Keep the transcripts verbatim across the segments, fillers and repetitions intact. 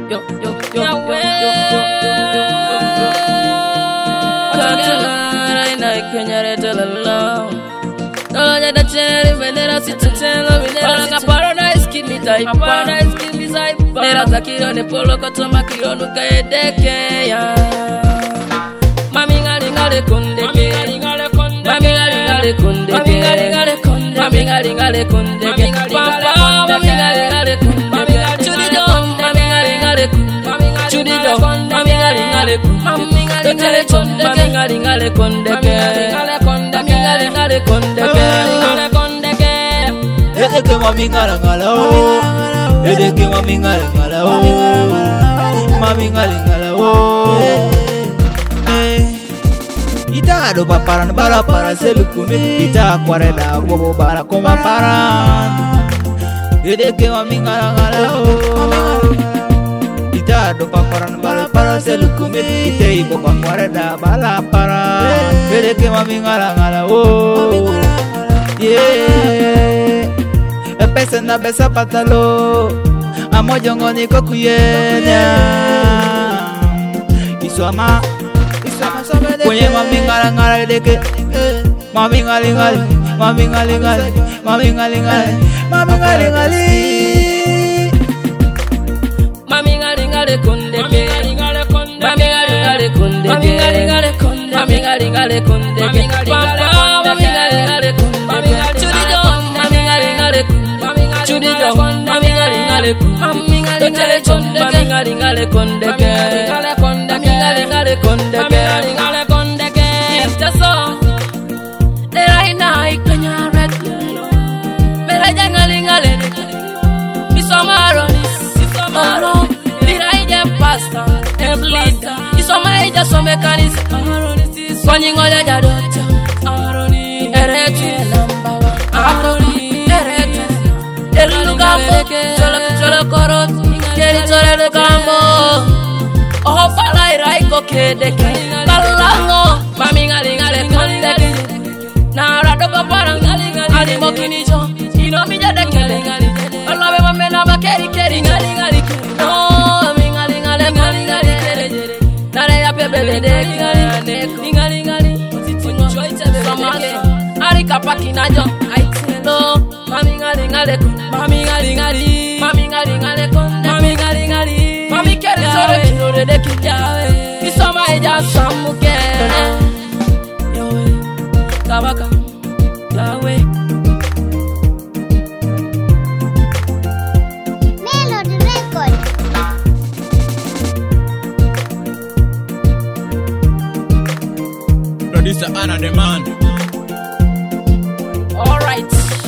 yo, yo, yo, yo, yo, yo, Paradise give me type, paradise give me type. Era zakiro ne polo kotoma kionu kaedeke ya. Mami ngale ngale kondeke, mami ngale ngale kondeke, mami ngale ngale kondeke, mami ngale ngale kondeke, papa mami ngale ngale kondeke, chudi do mami ngale ngale kondeke, chudi do mami ngale ngale kondeke, mami ngale kondeke, mami ngale ngale kondeke, mami ngale ngale kondeke, ngale kondeke. Edeke mami ngala ngala oh, edeke mami ngala ngala oh, mami ngala ngala oh. Ita ado paparan bala para selukumi, ita kwareda bobo bala koma paran. Edeke mami ngala ngala oh, ita ado paparan bala para selukumi, ita ibo kwareda bala paran. Edeke mami ngala ngala oh, yeah. Pesa na besa patalo, amojongo niko kuyenya. Iswama, iswama sobede. Kwenye mami ngala ngala deke, mami ngali ngali, mami ngali ngali, mami ngali ngali, mami ngali ngali. Mami ngali ngali kondeke, mami ngali ngali kondeke, mami ngali ngali kondeke, mami ngali ngali kondeke, papa mami ngali ngali kondeke, chudi do mami ngali ngali kondeke, chudi do mami ngali ngali kondeke, mami ngali ngali kondeke, mami ngali ngali kondeke, mami ngali kondeke. Just so there I know ikanya red, mera jangali ngali, isomaro isomaro, dira ije pasta, emblida, isomai just so mekanis, kwani ngoja jadota, aroni, ereti number one, aroni, ereti, elu gambo, cholo cholo korot, keri cholo gambo, oh palai raiko kedeke, kalango, mami ngali ngali kondeke, na rado paparang ngali ngali, ali mokini jo, ino mi jade kele ngali, alawe mame na bakeri keri ngali ngali, no mami ngali ngali ngali ngali kele jere, nare ya pebele deki ngali ngali ngali ngali, enjoy tebe samase, ari kapaki na jo, aitelo, mami ngali ngali, mami ngali ngali, mami ngali ngali konde, mami ngali ngali, mami kele sore kinore deki jawe, isoma eja samuke, yowe, kabaka, yawe. Melody Record. Producer Anna Demand. All right.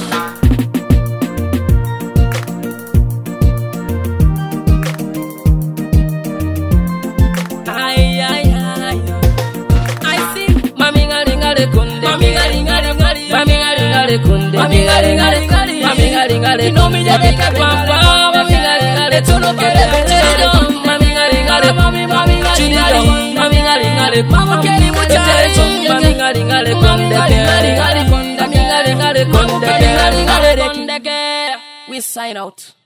Ay ay ay. I see. Mami ngali ngali kunde. Mami ngali ngali ngali. Mami ngali ngali kunde. Mami ngali ngali ngali. Mami ngali ngali. No mi jade ka papa. Mami ngali ngali. Tuno kele kele. Mami ngali ngali. Mami mami ngali ngali. Mami ngali ngali. Mama kele muchare. Mami ngali ngali kunde. Ngali ngali kunde. Ngali ngali kunde. Ngali ngali kunde. We sign out.